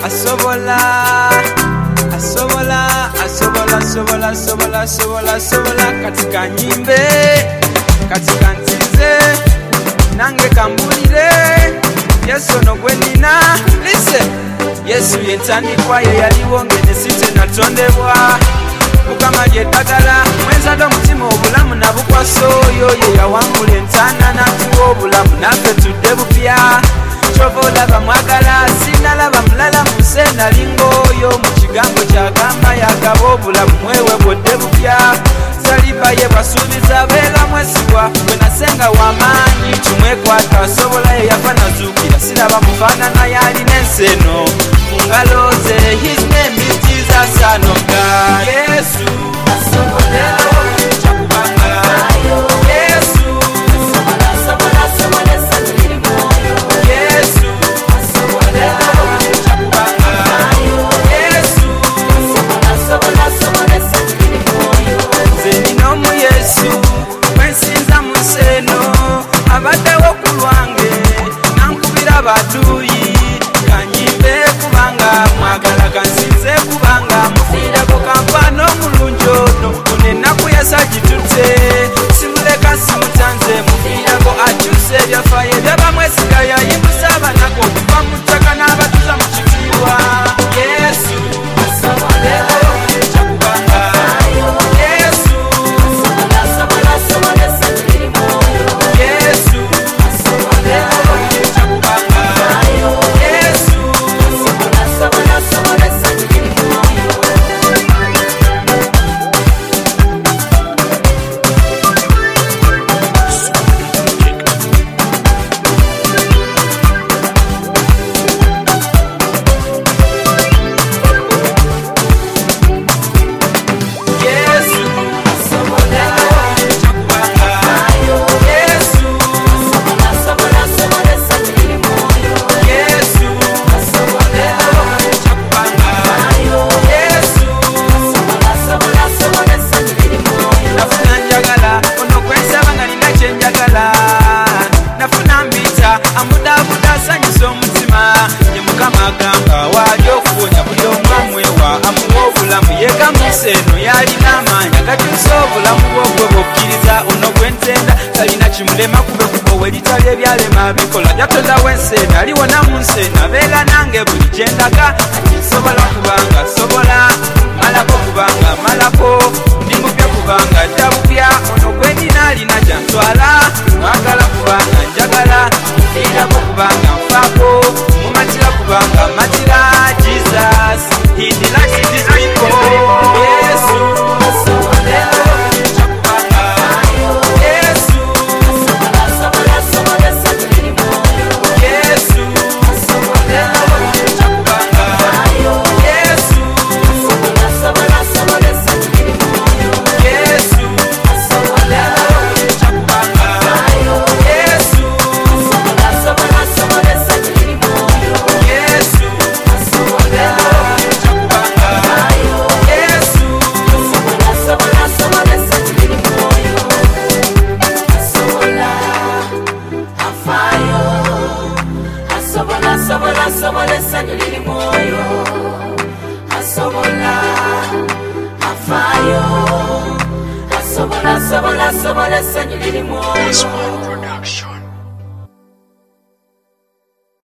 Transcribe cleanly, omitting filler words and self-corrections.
asobola katika nyimbe katika nzize nange kambulire Yesu no gwenina listen Yesu yentandikwa ye yaliwo ngene site natondebwa Mukama yeddagala mwenza do mutima obulamu nabukwaso yo ye yawangula entana natuwa obulamu naffe tudde bupya Chova olaba mwagala sinalaba mulala musena lingoyo mu kigambo kyagamba yagaba obulamu mwewe bwodde bupya saliba ye basuubiza beera mwesigwa bwe nasenga w'amaanyi tumwekwata asobola ye yafa nazuukira siraba mufaanana yalina enseno mu ngalo ze his name is Jesus son of God Yesu asobola kyakubanga Yesu abaddewo ku lwange nankubira batuyi kanyimbe kubanga mwagala kansinze kubanga mufiireko kampano omulungi ono onenaku yasagitute simuleka simutanze mufiireko akyuse ebyafaayo ebyabamwesiga yayimbusa abanako okuva mu ttaka n'abatuza mu kitiibwa Yesu asobolewo kyakubanga Yesu eno yalina amaanyi agakyusa obulamu bwogwe bwokkiriza ono gwentenda talina kimulema kube kubo welitali ebyalema bikola yatondawo enseena aliwona mu nseena abeera nange buli gyendaga nsobola kubanga sobola malako kubanga malako ndi mupya kubanga dda bupya ono gwenina alina gyantwala mwagala kubanga njagala nfiirako kubanga nfaako mumatira kubanga matira Jesus he delights in his people Yesu asobolewo kyakubanga Yesu Yesu asobolewo kyakubanga Yesu Yesu asobolewo kyakubanga Yesu This one